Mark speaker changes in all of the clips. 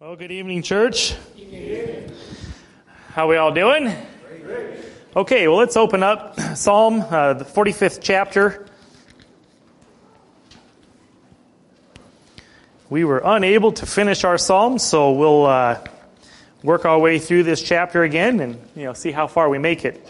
Speaker 1: Well, good evening, church. How we all doing? Great. Okay, well, let's open up Psalm, the 45th chapter. We were unable to finish our psalm, so we'll work our way through this chapter again and see how far we make it.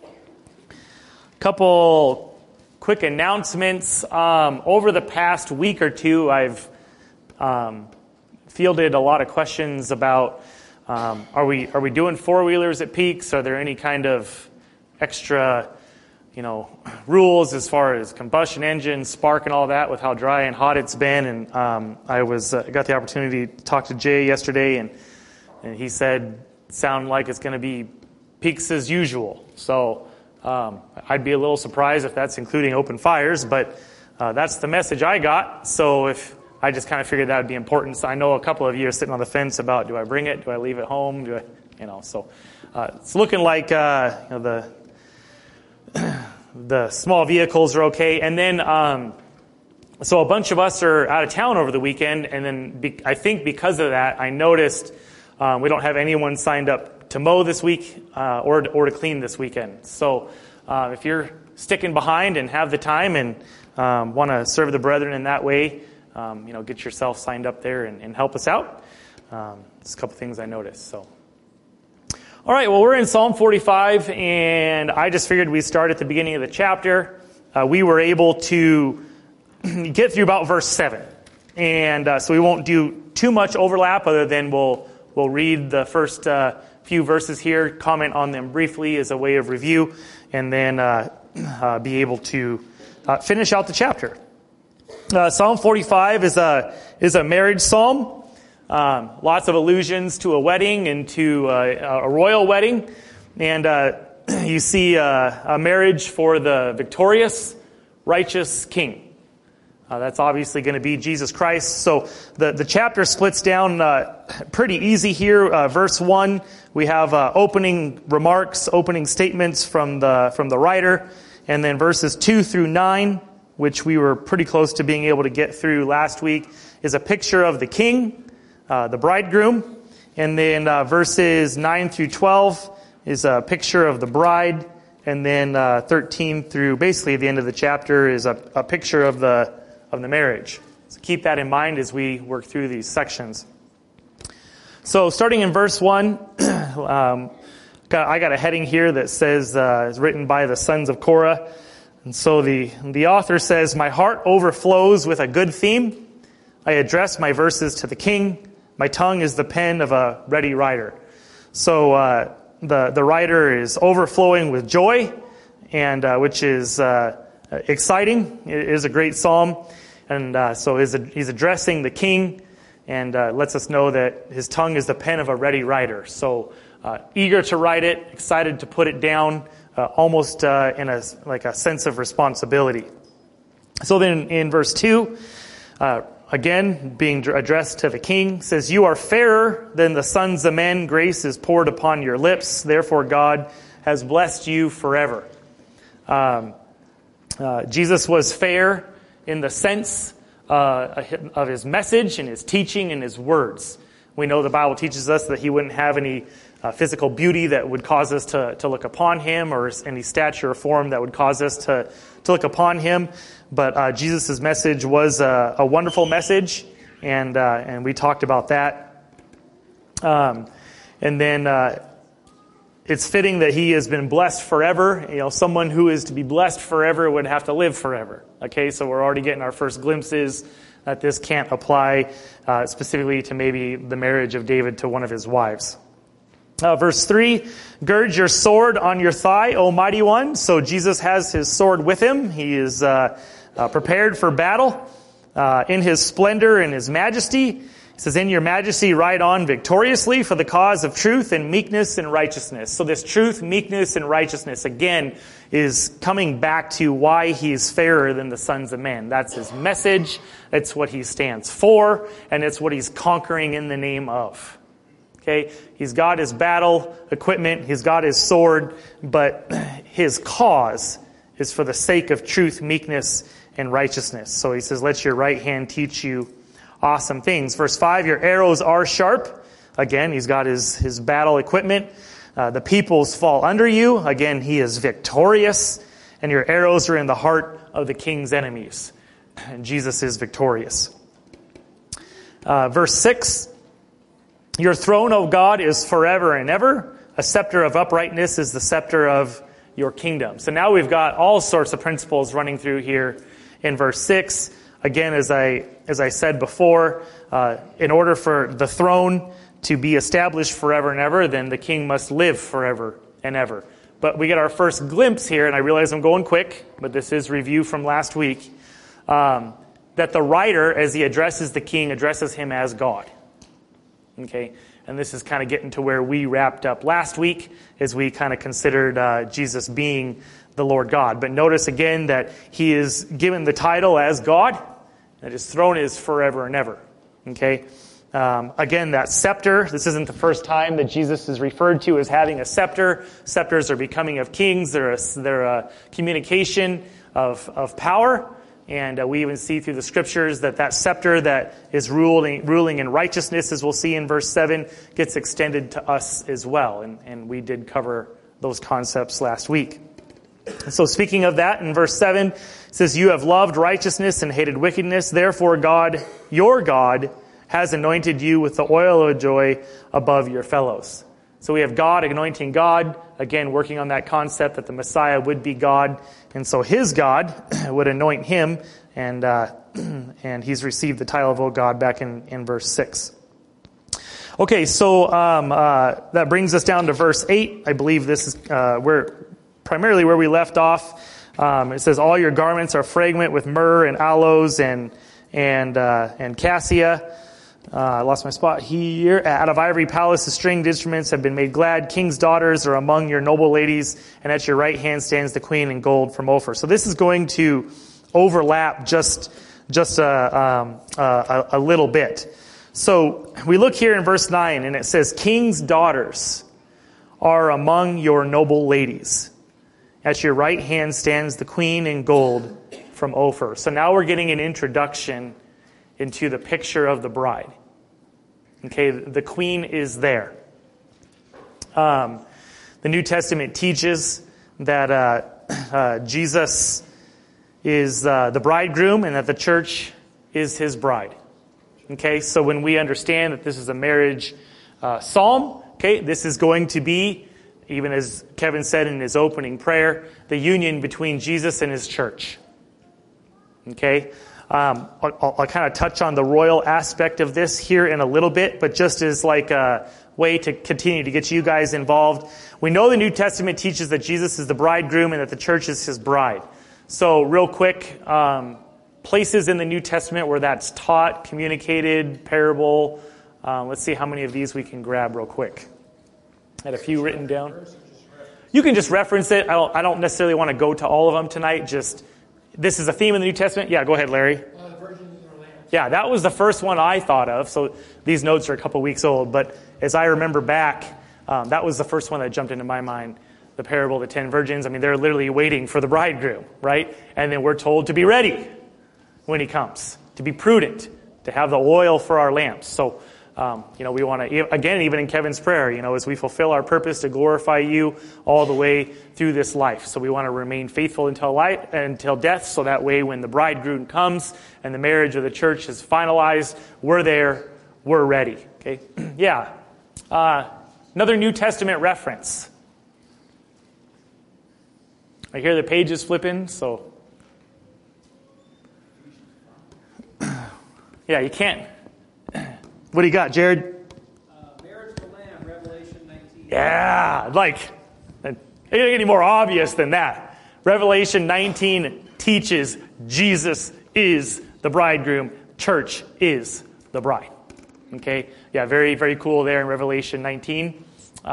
Speaker 1: Couple quick announcements. Over the past week or two, I've fielded a lot of questions about are we doing four-wheelers at Peaks? Are there any kind of extra rules as far as combustion engine, spark, and all that with how dry and hot it's been? And I got the opportunity to talk to Jay yesterday, and he said sound like it's going to be Peaks as usual. So I'd be a little surprised if that's including open fires, but that's the message I got. So if I just kind of figured that would be important. So I know a couple of you are sitting on the fence about, do I bring it? Do I leave it home? So it's looking like the small vehicles are okay. And then, so a bunch of us are out of town over the weekend. And then I think because of that, I noticed we don't have anyone signed up to mow this week or to clean this weekend. So if you're sticking behind and have the time and want to serve the brethren in that way, get yourself signed up there and help us out. Just a couple things I noticed. So, all right. Well, we're in Psalm 45, and I just figured we'd start at the beginning of the chapter. We were able to get through about verse 7, and so we won't do too much overlap. Other than we'll read the first few verses here, comment on them briefly as a way of review, and then be able to finish out the chapter. Psalm 45 is a marriage psalm. Lots of allusions to a wedding and to a royal wedding. And you see a marriage for the victorious, righteous king. That's obviously going to be Jesus Christ. So the chapter splits down pretty easy here. Verse 1, we have opening remarks, opening statements from the writer. And then verses 2 through 9, which we were pretty close to being able to get through last week, is a picture of the king, the bridegroom. And then verses 9 through 12 is a picture of the bride. And then 13 through basically the end of the chapter is a picture of the marriage. So keep that in mind as we work through these sections. So starting in verse 1, I got a heading here that says, is written by the sons of Korah. And so the author says, "My heart overflows with a good theme. I address my verses to the king. My tongue is the pen of a ready writer." So the writer is overflowing with joy, and which is exciting. It is a great psalm. And so he's addressing the king and lets us know that his tongue is the pen of a ready writer. So eager to write it, excited to put it down, almost in a sense of responsibility. So then in verse 2, again, being addressed to the king, says, "You are fairer than the sons of men. Grace is poured upon your lips. Therefore God has blessed you forever." Jesus was fair in the sense of his message and his teaching and his words. We know the Bible teaches us that he wouldn't have any physical beauty that would cause us to look upon him, or any stature or form that would cause us to look upon him. But Jesus' message was a wonderful message, and we talked about that. And then it's fitting that he has been blessed forever. Someone who is to be blessed forever would have to live forever. Okay, so we're already getting our first glimpses that this can't apply specifically to maybe the marriage of David to one of his wives. Verse 3, "Gird your sword on your thigh, O mighty one." So Jesus has his sword with him. He is prepared for battle in his splendor and his majesty. He says, "In your majesty ride on victoriously for the cause of truth and meekness and righteousness." So this truth, meekness, and righteousness, again, is coming back to why he's fairer than the sons of men. That's his message. It's what he stands for, and it's what he's conquering in the name of. Okay, he's got his battle equipment, he's got his sword, but his cause is for the sake of truth, meekness, and righteousness. So he says, "Let your right hand teach you awesome things." Verse 5, "Your arrows are sharp, Again, he's got his battle equipment. The peoples fall under you. Again, he is victorious. And your arrows are in the heart of the king's enemies. And Jesus is victorious. Verse 6, your throne, O God, is forever and ever. A scepter of uprightness is the scepter of your kingdom. So now we've got all sorts of principles running through here in verse 6. Again, as I said before, in order for the throne to be established forever and ever, then the king must live forever and ever. But we get our first glimpse here, and I realize I'm going quick, but this is review from last week, that the writer, as he addresses the king, addresses him as God. Okay? And this is kind of getting to where we wrapped up last week, as we kind of considered Jesus being the Lord God. But notice again that he is given the title as God, that his throne is forever and ever. Okay? Again, that scepter, this isn't the first time that Jesus is referred to as having a scepter. Scepters are becoming of kings. They're a communication of power. And we even see through the scriptures that scepter that is ruling in righteousness, as we'll see in verse 7, gets extended to us as well. And we did cover those concepts last week. So speaking of that, in verse 7, it says, you have loved righteousness and hated wickedness. Therefore God, your God, has anointed you with the oil of joy above your fellows. So we have God anointing God, again working on that concept that the Messiah would be God, and so his God would anoint him, and he's received the title of O God back in verse 6. Okay, so that brings us down to verse 8. I believe this is primarily where we left off. It says, all your garments are fragrant with myrrh and aloes and cassia. I lost my spot here. Out of ivory palaces, stringed instruments have been made glad. King's daughters are among your noble ladies, and at your right hand stands the queen in gold from Ophir. So this is going to overlap just a little bit. So we look here in verse 9, and it says, king's daughters are among your noble ladies. At your right hand stands the queen in gold from Ophir. So now we're getting an introduction into the picture of the bride. Okay, the queen is there. The New Testament teaches that Jesus is the bridegroom and that the church is his bride. Okay, so when we understand that this is a marriage psalm, okay, this is going to be, even as Kevin said in his opening prayer, the union between Jesus and his church. Okay, I'll kind of touch on the royal aspect of this here in a little bit, but just as like a way to continue to get you guys involved. We know the New Testament teaches that Jesus is the bridegroom and that the church is his bride. So real quick, places in the New Testament where that's taught, communicated, parable. Let's see how many of these we can grab real quick. I had a few written down. You can just reference it. I don't necessarily want to go to all of them tonight. Just this is a theme in the New Testament. Yeah, go ahead, Larry. Yeah, that was the first one I thought of. So these notes are a couple weeks old. But as I remember back, that was the first one that jumped into my mind. The parable of the 10 virgins. I mean, they're literally waiting for the bridegroom, right? And then we're told to be ready when he comes, to be prudent, to have the oil for our lamps. So, we want to, again, even in Kevin's prayer, as we fulfill our purpose to glorify you all the way through this life. So we want to remain faithful until death, so that way when the bridegroom comes and the marriage of the church is finalized, we're there, we're ready. Okay? Yeah. Another New Testament reference. I hear the pages flipping, so. Yeah, you can't. What do you got, Jared?
Speaker 2: Marriage to the Lamb, Revelation 19.
Speaker 1: Yeah, it ain't any more obvious than that. Revelation 19 teaches Jesus is the bridegroom. Church is the bride. Okay? Yeah, very, very cool there in Revelation 19.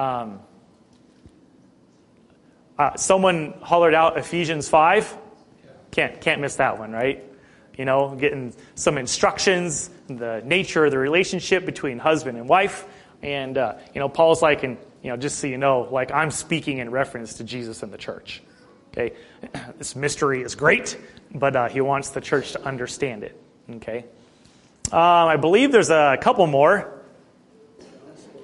Speaker 1: Someone hollered out Ephesians 5. Can't miss that one, right? Getting some instructions, the nature of the relationship between husband and wife. And, Paul's like, and, just so you know, like I'm speaking in reference to Jesus and the church. Okay. This mystery is great, but he wants the church to understand it. Okay. I believe there's a couple more.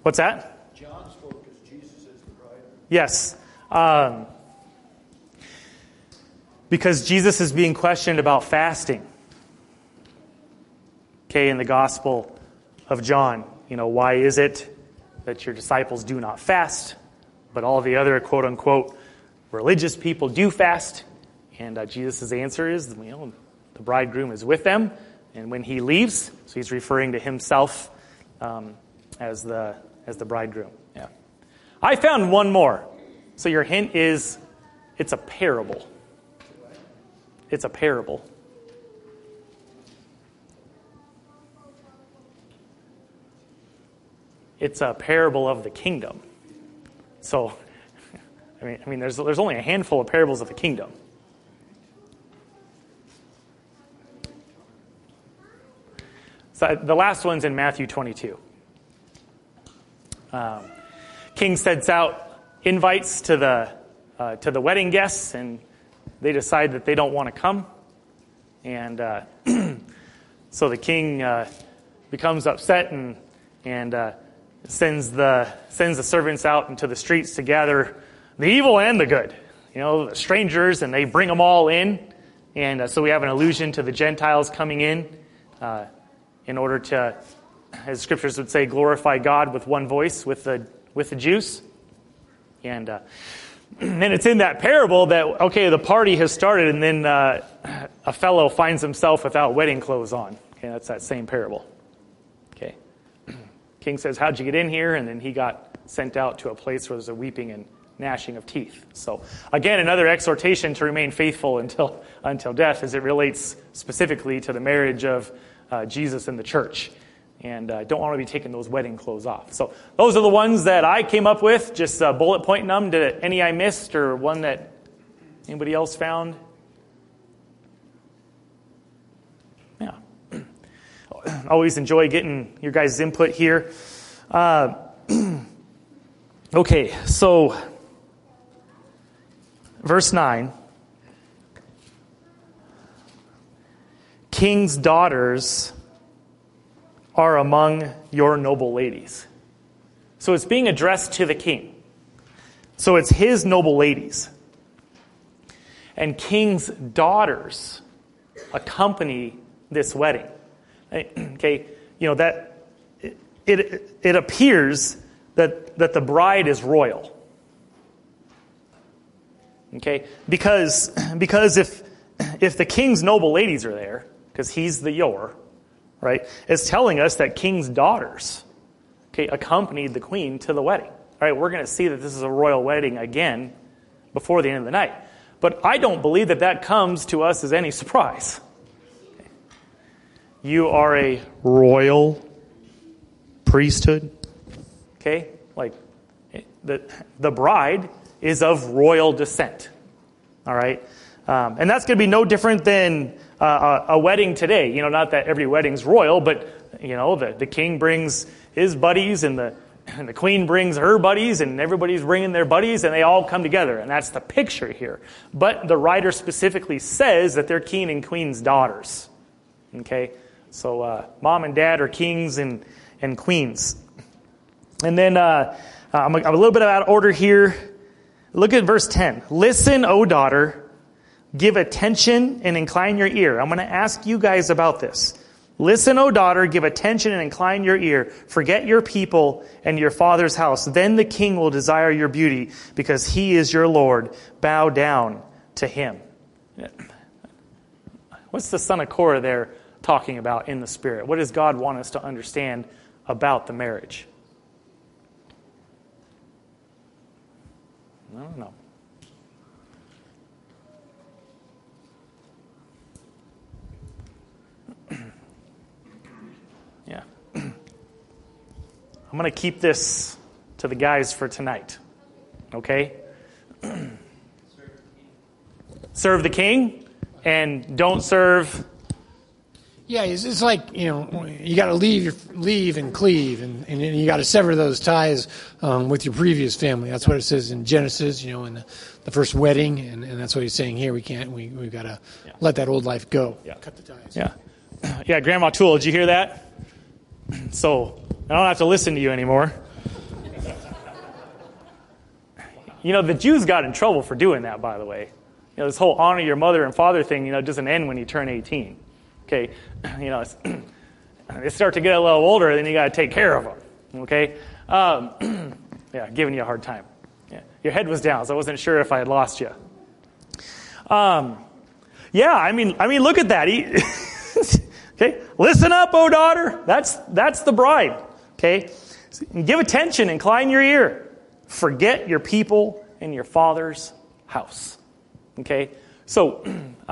Speaker 1: What's that?
Speaker 3: John spoke as Jesus is the bride.
Speaker 1: Yes. Because Jesus is being questioned about fasting. Okay, in the Gospel of John, why is it that your disciples do not fast, but all the other quote-unquote religious people do fast? And Jesus' answer is, the bridegroom is with them, and when he leaves, so he's referring to himself as the bridegroom. Yeah. I found one more. So your hint is, it's a parable. It's a parable. It's a parable of the kingdom. So, I mean, there's only a handful of parables of the kingdom. So the last one's in Matthew 22. King sends out invites to the wedding guests, and they decide that they don't want to come. And so the king becomes upset and sends the servants out into the streets to gather the evil and the good, the strangers, and they bring them all in. And so we have an allusion to the Gentiles coming in order to, as scriptures would say, glorify God with one voice with the Jews. And then it's in that parable that, okay, the party has started, and then a fellow finds himself without wedding clothes on. Okay, that's that same parable. Okay. King says, how'd you get in here? And then he got sent out to a place where there's a weeping and gnashing of teeth. So again, another exhortation to remain faithful until death, as it relates specifically to the marriage of Jesus and the church. And don't want to be taking those wedding clothes off. So those are the ones that I came up with, just bullet pointing them. Did any I missed, or one that anybody else found? Yeah. Always enjoy getting your guys' input here. Okay, so verse 9. King's daughters are among your noble ladies. So it's being addressed to the king. So it's his noble ladies. And king's daughters accompany this wedding. Okay, that it appears that the bride is royal. Okay, because if the king's noble ladies are there, because he's the yor, right, it's telling us that king's daughters, accompanied the queen to the wedding. All right, we're going to see that this is a royal wedding again before the end of the night. But I don't believe that comes to us as any surprise. Okay. You are a royal priesthood. Okay, like the bride is of royal descent. All right, and that's going to be no different than a wedding today. Not that every wedding's royal, but the king brings his buddies and the queen brings her buddies, and everybody's bringing their buddies, and they all come together, and that's the picture here. But the writer specifically says that they're king and queen's daughters. Okay, so mom and dad are kings and queens. And then I'm a little bit out of order here. Look at verse 10. Listen, O daughter. Give attention and incline your ear. I'm going to ask you guys about this. Listen, O daughter, give attention and incline your ear. Forget your people and your father's house. Then the king will desire your beauty, because he is your Lord. Bow down to him. What's the son of Korah there talking about in the spirit? What does God want us to understand about the marriage? I don't know. Yeah. I'm going to keep this to the guys for tonight. Okay? Serve the king and don't serve.
Speaker 3: Yeah, it's like, you got to leave and cleave, and you got to sever those ties with your previous family. That's what it says in Genesis, in the first wedding, and that's what he's saying here. We've got to let that old life go.
Speaker 1: Yeah.
Speaker 3: Cut the ties.
Speaker 1: Yeah. Yeah, Grandma Tool, did you hear that? So I don't have to listen to you anymore. The Jews got in trouble for doing that, by the way. This whole honor your mother and father thing, doesn't end when you turn 18. Okay, they start to get a little older, then you got to take care of them. Okay, yeah, giving you a hard time. Yeah, your head was down, so I wasn't sure if I had lost you. Yeah, I mean, look at that. Okay, listen up, O daughter. That's the bride. Okay, give attention, incline your ear. Forget your people and your father's house. Okay, so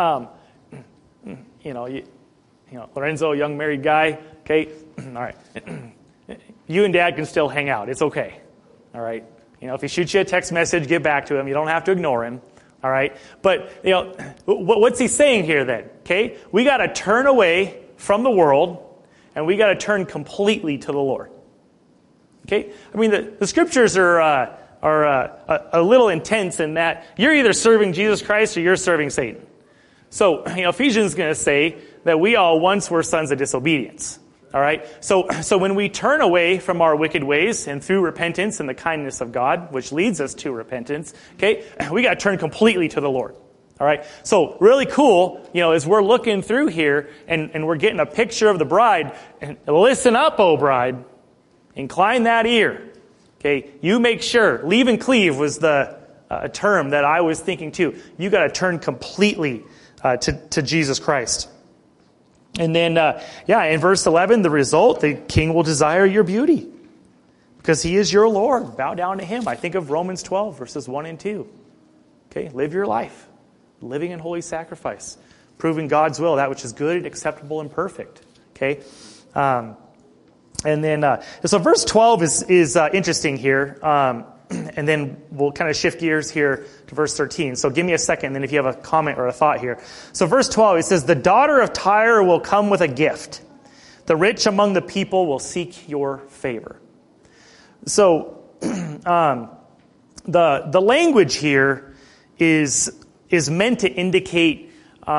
Speaker 1: Lorenzo, young married guy. Okay, all right. You and Dad can still hang out. It's okay. All right. If he shoots you a text message, get back to him. You don't have to ignore him. All right. But what's he saying here then? Okay, we got to turn away from the world, and we got to turn completely to the Lord. Okay, I mean the scriptures are a little intense in that you're either serving Jesus Christ or you're serving Satan. So Ephesians is going to say that we all once were sons of disobedience. All right. So when we turn away from our wicked ways and through repentance and the kindness of God, which leads us to repentance, okay, we got to turn completely to the Lord. All right. So really cool, as we're looking through here and we're getting a picture of the bride. And listen up, O bride. Incline that ear. Okay. You make sure. Leave and cleave was the term that I was thinking too. You got to turn completely to Jesus Christ. And then, in verse 11, the result, the king will desire your beauty because he is your Lord. Bow down to him. I think of Romans 12, verses 1 and 2. Okay, live your life, living in holy sacrifice, proving God's will, that which is good, acceptable, and perfect. Okay, and then, so verse 12 is interesting here. And then we'll kind of shift gears here to verse 13. So give me a second, and then if you have a comment or a thought here. So verse 12, it says, the daughter of Tyre will come with a gift. The rich among the people will seek your favor. So the language here is meant to indicate...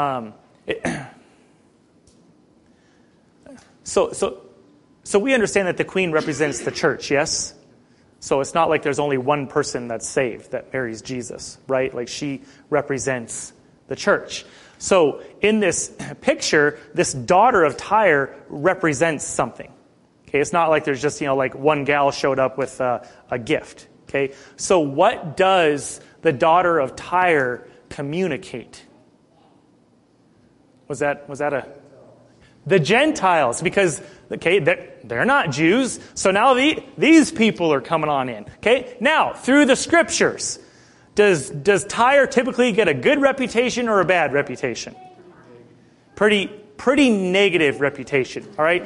Speaker 1: So we understand that the queen represents the church, yes? So it's not like there's only one person that's saved that marries Jesus, right? Like she represents the church. So in this picture, this daughter of Tyre represents something. Okay, it's not like there's just, like one gal showed up with a gift. Okay, so what does the daughter of Tyre communicate? Was that the Gentiles, because they're not Jews, so now these people are coming on in. Okay, now through the scriptures, does Tyre typically get a good reputation or a bad reputation? Pretty negative reputation. All right,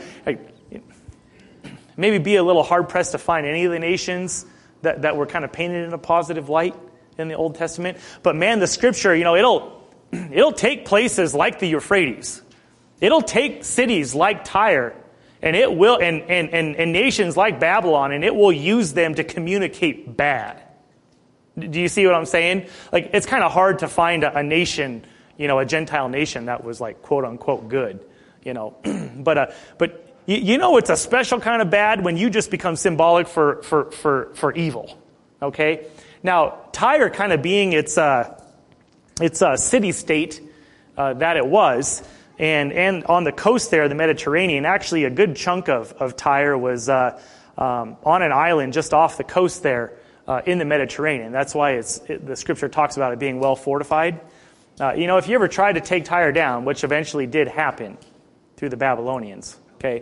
Speaker 1: maybe be a little hard pressed to find any of the nations that were kind of painted in a positive light in the Old Testament. But man, the scripture, it'll take places like the Euphrates. It'll take cities like Tyre, and it will, and nations like Babylon, and it will use them to communicate bad. Do you see what I'm saying? Like, it's kind of hard to find a nation, a Gentile nation that was like quote unquote good, but it's a special kind of bad when you just become symbolic for evil. Okay, now Tyre kind of being its a city state that it was. And on the coast there, the Mediterranean, actually a good chunk of Tyre was on an island just off the coast there in the Mediterranean. That's why the scripture talks about it being well fortified. If you ever tried to take Tyre down, which eventually did happen through the Babylonians, okay,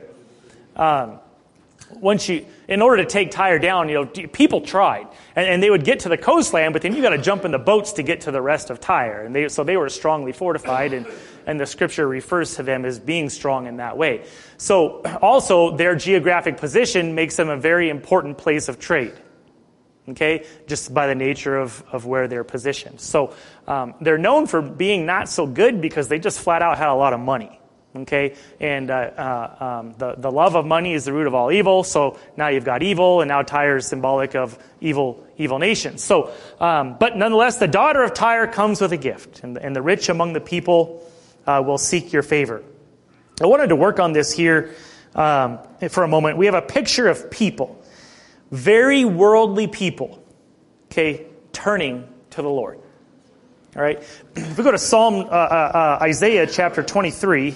Speaker 1: in order to take Tyre down, people tried, and they would get to the coastland, but then you got to jump in the boats to get to the rest of Tyre, and so they were strongly fortified, and the scripture refers to them as being strong in that way. So also their geographic position makes them a very important place of trade. Okay, just by the nature of where they're positioned. So they're known for being not so good because they just flat out had a lot of money. Okay, and the love of money is the root of all evil. So now you've got evil, and now Tyre is symbolic of evil nations. So, but nonetheless, the daughter of Tyre comes with a gift, and the rich among the people will seek your favor. I wanted to work on this here for a moment. We have a picture of people, very worldly people. Okay, turning to the Lord. All right. If we go to Isaiah chapter 23,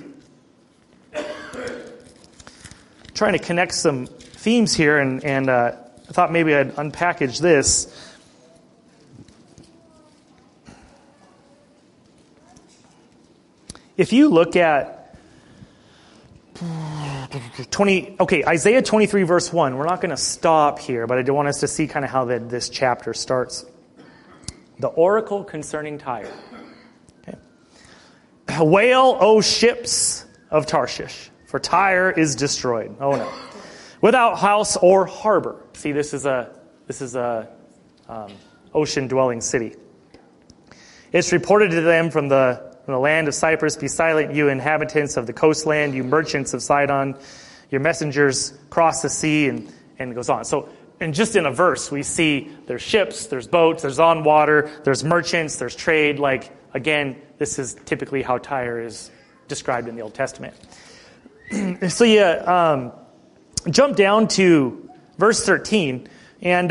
Speaker 1: trying to connect some themes here, and I thought maybe I'd unpackage this. If you look at Isaiah 23 verse 1, we're not going to stop here, but I do want us to see kind of how this chapter starts. The oracle concerning Tyre. Okay. Wail, O ships of Tarshish, for Tyre is destroyed. Oh no. Without house or harbor. See, this is a ocean-dwelling city. It's reported to them from the land of Cyprus, be silent, you inhabitants of the coastland, you merchants of Sidon. Your messengers cross the sea, and it goes on. So, and just in a verse, we see there's ships, there's boats, there's on water, there's merchants, there's trade. Like, again, this is typically how Tyre is described in the Old Testament. So you jump down to verse 13, and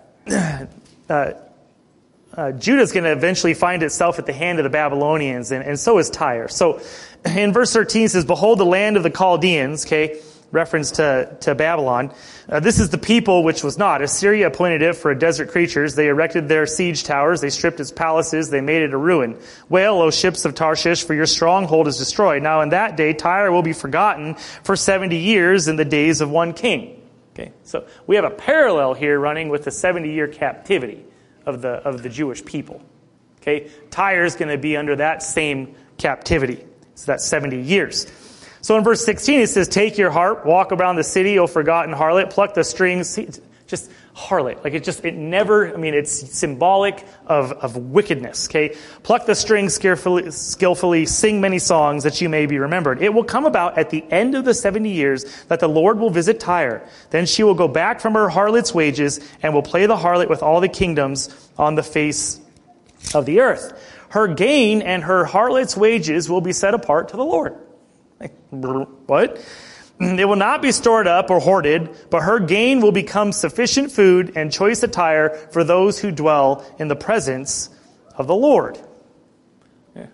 Speaker 1: Judah's going to eventually find itself at the hand of the Babylonians, and so is Tyre. So in verse 13 it says, behold the land of the Chaldeans, okay, reference to Babylon. This is the people which was not. Assyria appointed it for a desert creatures. They erected their siege towers. They stripped its palaces. They made it a ruin. Wail, O ships of Tarshish, for your stronghold is destroyed. Now in that day Tyre will be forgotten for 70 years in the days of one king. Okay, so we have a parallel here running with the 70-year captivity of the Jewish people. Okay, Tyre is going to be under that same captivity. So that's 70 years. So in verse 16 it says, take your harp, walk around the city, O forgotten harlot, pluck the strings. See, just harlot. Like it's symbolic of wickedness. Okay, pluck the strings skillfully, sing many songs that you may be remembered. It will come about at the end of the 70 years that the Lord will visit Tyre. Then she will go back from her harlot's wages and will play the harlot with all the kingdoms on the face of the earth. Her gain and her harlot's wages will be set apart to the Lord. Like, what? It will not be stored up or hoarded, but her gain will become sufficient food and choice attire for those who dwell in the presence of the Lord. Yeah.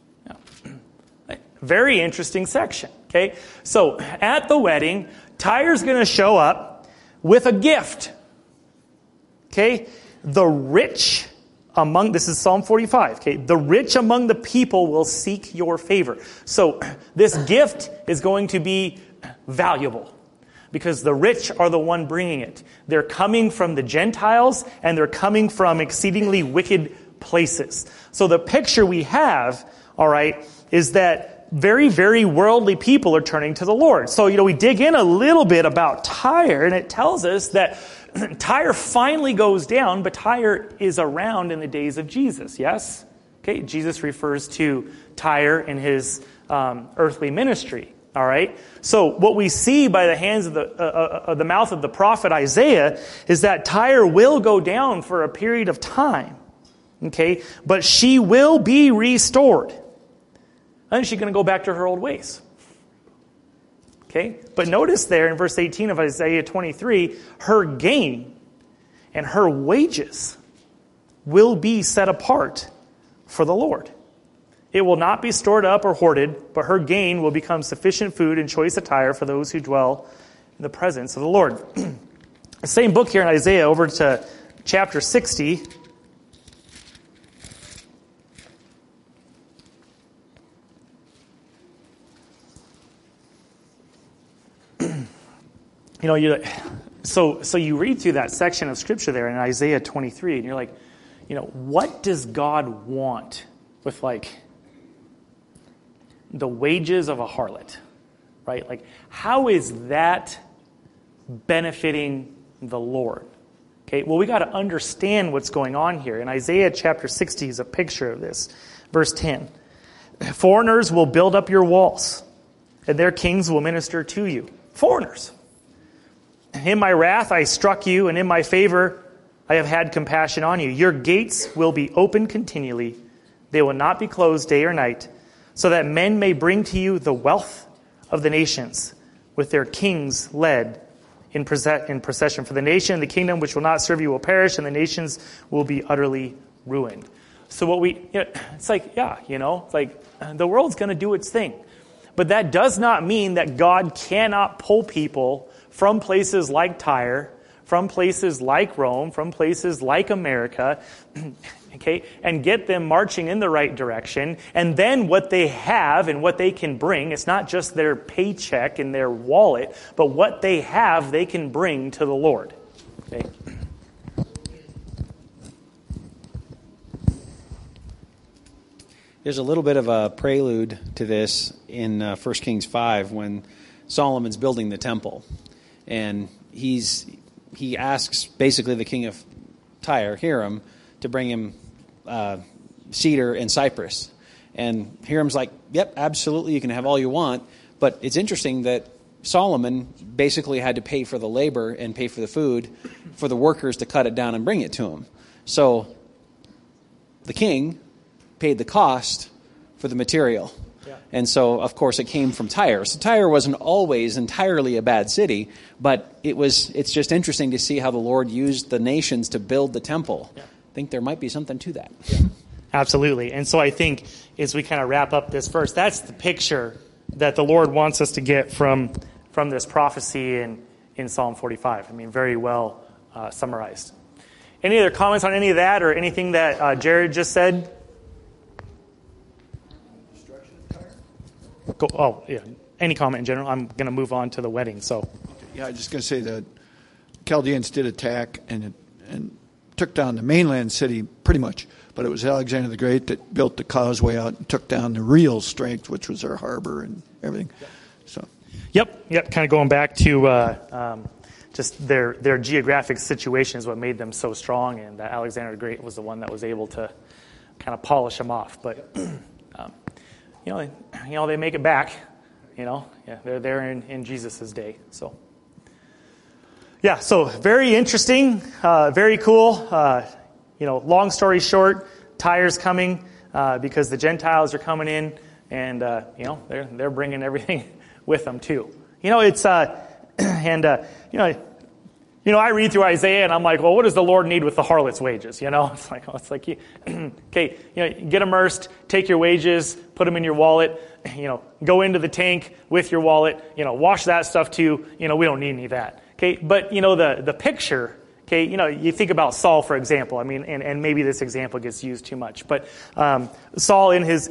Speaker 1: Very interesting section. Okay, so at the wedding, Tyre's going to show up with a gift. Okay, the rich among, this is Psalm 45, okay? The rich among the people will seek your favor. So this gift is going to be valuable because the rich are the one bringing it. They're coming from the Gentiles and they're coming from exceedingly wicked places. So the picture we have, all right, is that very, very worldly people are turning to the Lord. So, we dig in a little bit about Tyre, and it tells us that Tyre finally goes down, but Tyre is around in the days of Jesus, yes? Okay, Jesus refers to Tyre in his earthly ministry, all right? So what we see by the hands of the mouth of the prophet Isaiah is that Tyre will go down for a period of time, okay? But she will be restored. And she's going to go back to her old ways. Okay? But notice there in verse 18 of Isaiah 23, her gain and her wages will be set apart for the Lord. It will not be stored up or hoarded, but her gain will become sufficient food and choice attire for those who dwell in the presence of the Lord. The same book here in Isaiah, over to chapter 60. So you read through that section of scripture there in Isaiah 23, and you're like, what does God want with the wages of a harlot, right? Like, how is that benefiting the Lord? Okay, well, we got to understand what's going on here. And Isaiah chapter 60 is a picture of this. Verse 10, foreigners will build up your walls, and their kings will minister to you. Foreigners. In my wrath I struck you, and in my favor I have had compassion on you. Your gates will be open continually. They will not be closed day or night, so that men may bring to you the wealth of the nations, with their kings led in procession. For the nation and the kingdom which will not serve you will perish, and the nations will be utterly ruined. So it's like, it's like the world's going to do its thing. But that does not mean that God cannot pull people from places like Tyre, from places like Rome, from places like America, okay, and get them marching in the right direction. And then what they have and what they can bring, it's not just their paycheck and their wallet, but what they have they can bring to the Lord. Okay.
Speaker 4: There's a little bit of a prelude to this in 1 Kings 5 when Solomon's building the temple. And he asks basically the king of Tyre, Hiram, to bring him cedar and cypress. And Hiram's like, yep, absolutely, you can have all you want. But it's interesting that Solomon basically had to pay for the labor and pay for the food for the workers to cut it down and bring it to him. So the king paid the cost for the material. Yeah. And so, of course, it came from Tyre. So Tyre wasn't always entirely a bad city, but it's just interesting to see how the Lord used the nations to build the temple. Yeah. I think there might be something to that.
Speaker 1: Yeah. Absolutely. And so I think as we kind of wrap up this verse, that's the picture that the Lord wants us to get from this prophecy in Psalm 45. I mean, very well summarized. Any other comments on any of that or anything that Jared just said? Any comment in general? I'm going to move on to the wedding. So,
Speaker 5: yeah, I was just going to say that Chaldeans did attack and took down the mainland city pretty much, but it was Alexander the Great that built the causeway out and took down the real strength, which was their harbor and everything. So,
Speaker 1: yep. Kind of going back to just their geographic situation is what made them so strong, and that Alexander the Great was the one that was able to kind of polish them off, but. They make it back. They're there in Jesus' day. So, so very interesting, very cool. Long story short, Tyre's coming because the Gentiles are coming in, and they're bringing everything with them too. I read through Isaiah and I'm like, well, what does the Lord need with the harlot's wages? It's like, okay, get immersed, take your wages, put them in your wallet, go into the tank with your wallet, wash that stuff too. We don't need any of that. Okay. But, the picture, okay, you think about Saul, for example. I mean, and maybe this example gets used too much, but Saul in his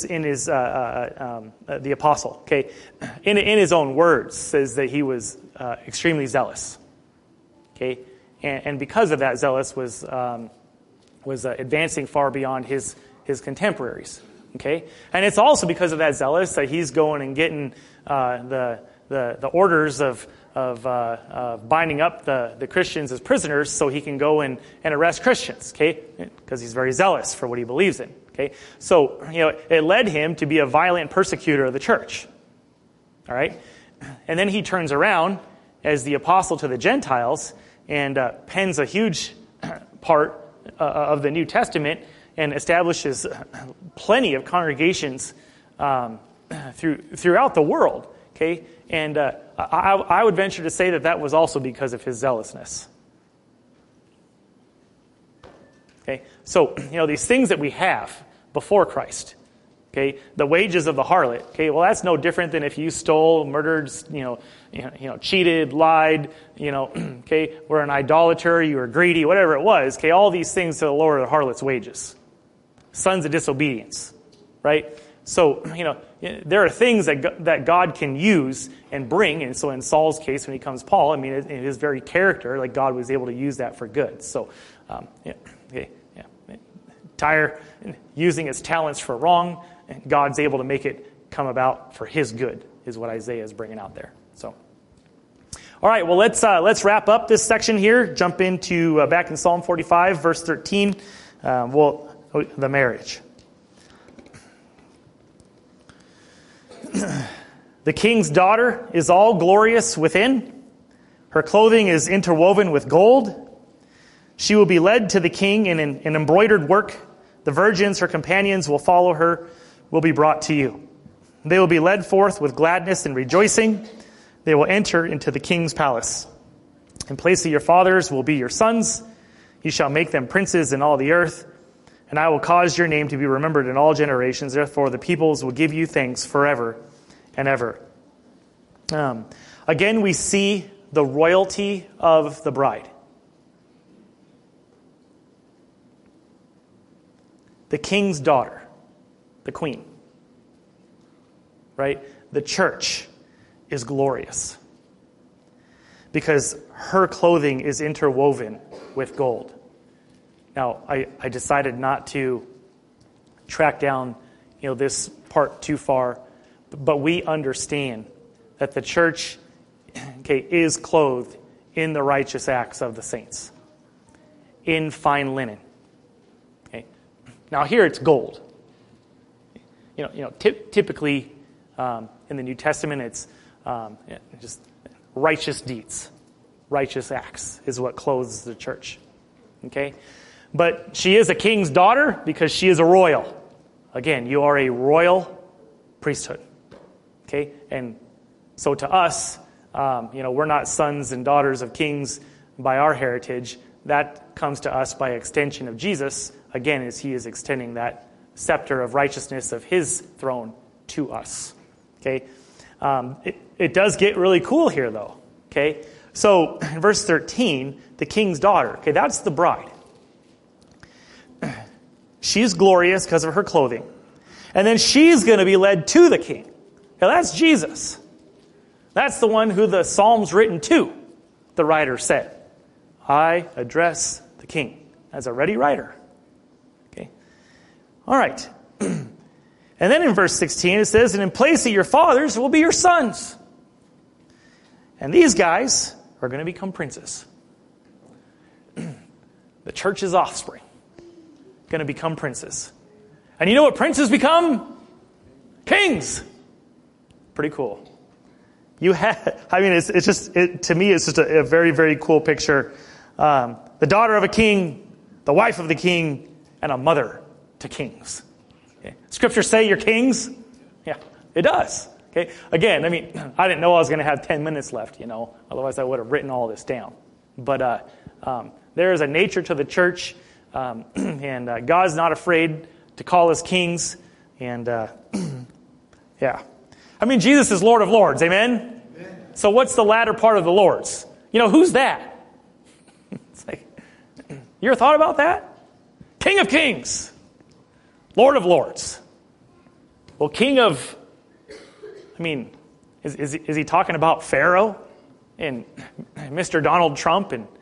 Speaker 1: the apostle, okay, in his own words says that he was extremely zealous. Okay, and because of that, zealous was advancing far beyond his contemporaries. Okay, and it's also because of that zealous that he's going and getting the orders of binding up the Christians as prisoners so he can go and arrest Christians. Okay, because he's very zealous for what he believes in. Okay, so it led him to be a violent persecutor of the church. All right, and then he turns around as the apostle to the Gentiles and pens a huge part of the New Testament and establishes plenty of congregations throughout the world. Okay, and I would venture to say that was also because of his zealousness. Okay, so these things that we have before Christ. Okay, the wages of the harlot. Okay, well that's no different than if you stole, murdered, cheated, lied. Okay, were an idolater, you were greedy, whatever it was. Okay, all these things to the Lord are the harlot's wages, sons of disobedience, right? So there are things that God can use and bring, and so in Saul's case, when he comes Paul, I mean, in his very character, like God was able to use that for good. So, Tyre using its talents for wrong. God's able to make it come about for his good, is what Isaiah is bringing out there. So, all right, well, let's wrap up this section here. Jump into back in Psalm 45, verse 13. The marriage. The king's daughter is all glorious within. Her clothing is interwoven with gold. She will be led to the king in an embroidered work. The virgins, her companions, will follow her, will be brought to you. They will be led forth with gladness and rejoicing. They will enter into the king's palace. In place of your fathers will be your sons. You shall make them princes in all the earth. And I will cause your name to be remembered in all generations. Therefore, the peoples will give you thanks forever and ever. Again, we see the royalty of the bride. The king's daughter, the queen, right? The church is glorious because her clothing is interwoven with gold. Now, I decided not to track down, this part too far, but we understand that the church, is clothed in the righteous acts of the saints, in fine linen. Okay, now here it's gold. Typically in the New Testament, it's just righteous deeds, righteous acts is what clothes the church. Okay. But she is a king's daughter because she is a royal. Again, you are a royal priesthood. Okay? And so to us, we're not sons and daughters of kings by our heritage. That comes to us by extension of Jesus, again, as he is extending that scepter of righteousness of his throne to us. Okay? It does get really cool here, though. Okay? So, in verse 13, the king's daughter. Okay, that's the bride. She's glorious because of her clothing. And then she's going to be led to the king. Now that's Jesus. That's the one who the psalm's written to, the writer said. I address the king as a ready writer. Okay. All right. And then in verse 16 it says, and in place of your fathers will be your sons. And these guys are going to become princes. The church's offspring. Going to become princes. And you know what princes become? Kings. Pretty cool. To me, it's just a very, very cool picture. The daughter of a king, the wife of the king, and a mother to kings. Okay. Scriptures say you're kings. Yeah, it does. Okay. Again, I didn't know I was going to have 10 minutes left, otherwise I would have written all this down. But there is a nature to the church. And God's not afraid to call us kings. And, yeah. Jesus is Lord of Lords. Amen? Amen? So what's the latter part of the Lord's? Who's that? It's like, you ever thought about that? King of Kings. Lord of Lords. Well, King of, is he talking about Pharaoh and Mr. Donald Trump and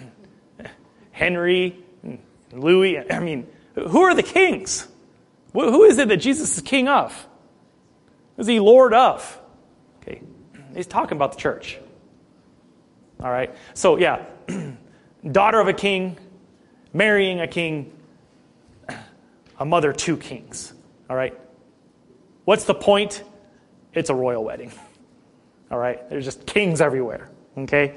Speaker 1: Henry Louis? Who are the kings? Who is it that Jesus is king of? Is he Lord of? Okay, he's talking about the church. All right, so yeah, daughter of a king, marrying a king, a mother to kings. All right, what's the point? It's a royal wedding. All right, there's just kings everywhere. Okay,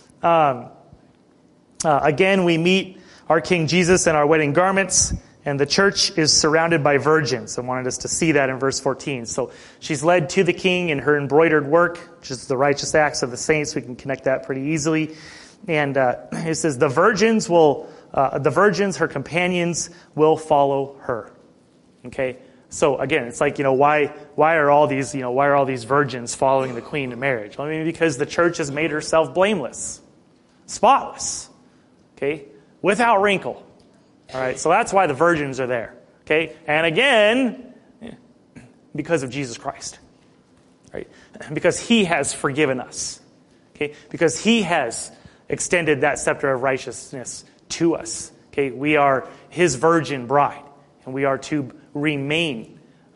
Speaker 1: again we meet our King Jesus in our wedding garments, and the church is surrounded by virgins. I wanted us to see that in verse 14. So she's led to the king in her embroidered work, which is the righteous acts of the saints. We can connect that pretty easily. And it says the virgins, her companions, will follow her. Okay. So again, it's like, why are all these virgins following the queen to marriage? Because the church has made herself blameless, spotless. Okay. Without wrinkle. All right, so that's why the virgins are there. Okay, and again, because of Jesus Christ. Right, because he has forgiven us. Okay, because he has extended that scepter of righteousness to us. Okay, we are his virgin bride, and we are to remain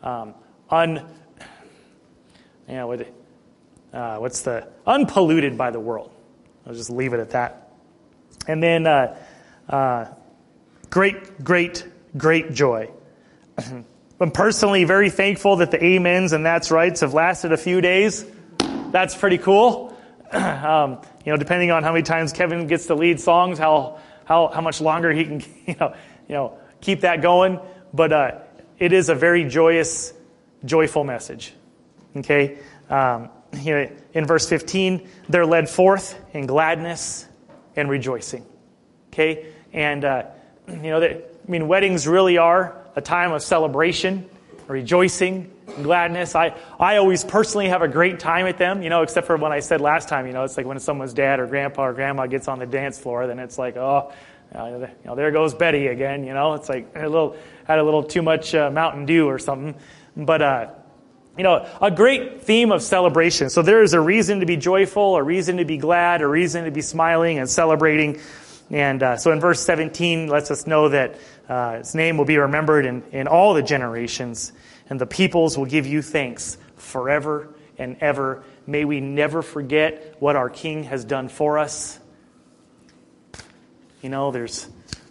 Speaker 1: unpolluted by the world. I'll just leave it at that. And then great joy. I'm personally very thankful that the amens and that's rights have lasted a few days. That's pretty cool. Depending on how many times Kevin gets to lead songs, how much longer he can, keep that going. But it is a very joyful message. Okay. In verse 15, they're led forth in gladness and rejoicing. Okay? And, weddings really are a time of celebration, rejoicing, gladness. I always personally have a great time at them, except for when I said last time, it's like when someone's dad or grandpa or grandma gets on the dance floor, then it's like, there goes Betty again, It's like had a little too much Mountain Dew or something. But, a great theme of celebration. So there is a reason to be joyful, a reason to be glad, a reason to be smiling and celebrating. And so in verse 17 lets us know that his name will be remembered in all the generations, and the peoples will give you thanks forever and ever. May we never forget what our King has done for us. There's...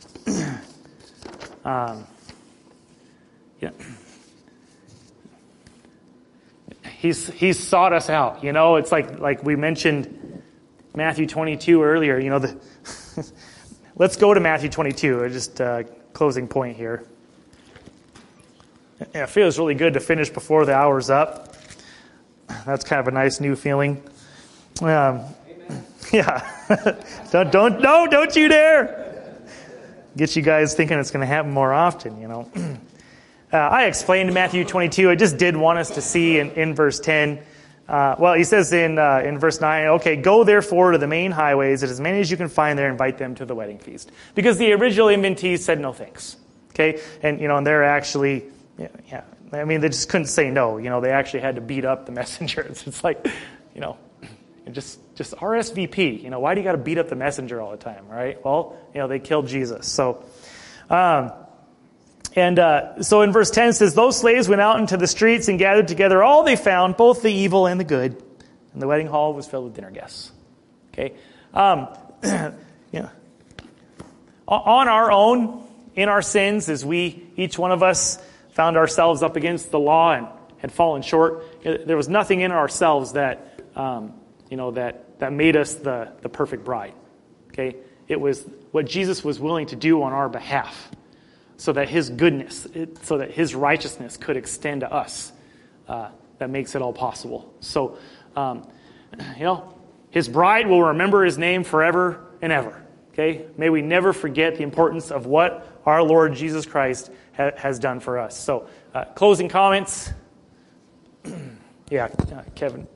Speaker 1: He's sought us out. It's like we mentioned Matthew 22 earlier. Let's go to Matthew 22. Just closing point here. It feels really good to finish before the hour's up. That's kind of a nice new feeling. Yeah. Don't you dare get you guys thinking it's going to happen more often. I explained Matthew 22. I just did want us to see in verse 10. He says in verse 9, okay, go therefore to the main highways, and as many as you can find there, invite them to the wedding feast. Because the original invitees said no thanks. Okay? And, and they're actually, they just couldn't say no. They actually had to beat up the messengers. It's like, just RSVP. Why do you got to beat up the messenger all the time, right? Well, they killed Jesus. So, so in verse 10 it says, those slaves went out into the streets and gathered together all they found, both the evil and the good. And the wedding hall was filled with dinner guests. Okay? On our own, in our sins, as each one of us found ourselves up against the law and had fallen short, there was nothing in ourselves that, that made us the perfect bride. Okay? It was what Jesus was willing to do on our behalf, so that his goodness, so that his righteousness could extend to us. That makes it all possible. So, his bride will remember his name forever and ever. Okay? May we never forget the importance of what our Lord Jesus Christ has done for us. So, closing comments. Kevin.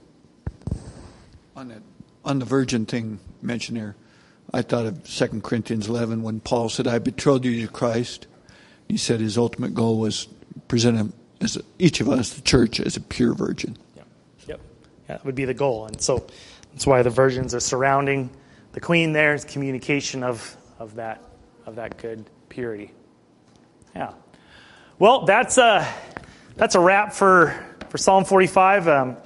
Speaker 5: On the virgin thing mentioned here, I thought of 2 Corinthians 11 when Paul said, I betrothed you to Christ. He said his ultimate goal was present him as each of us, the church, as a pure virgin.
Speaker 1: Yep. Yeah, that would be the goal. And so that's why the virgins are surrounding the queen there. It's communication of that good purity. Yeah. Well, that's a wrap for Psalm 45.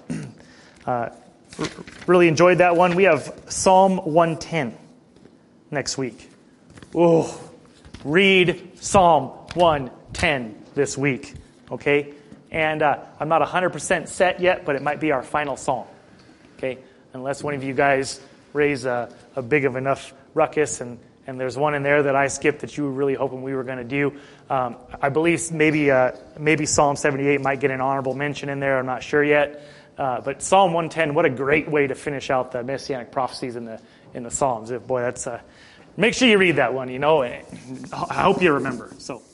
Speaker 1: Really enjoyed that one. We have Psalm 110. Next week. Oh, read Psalm 110 this week, okay? And I'm not 100% set yet, but it might be our final psalm, okay? Unless one of you guys raise a big of enough ruckus, and there's one in there that I skipped that you were really hoping we were going to do. I believe maybe Psalm 78 might get an honorable mention in there. I'm not sure yet. But Psalm 110, what a great way to finish out the Messianic prophecies in the Psalms. Boy, that's make sure you read that one, I hope you remember. So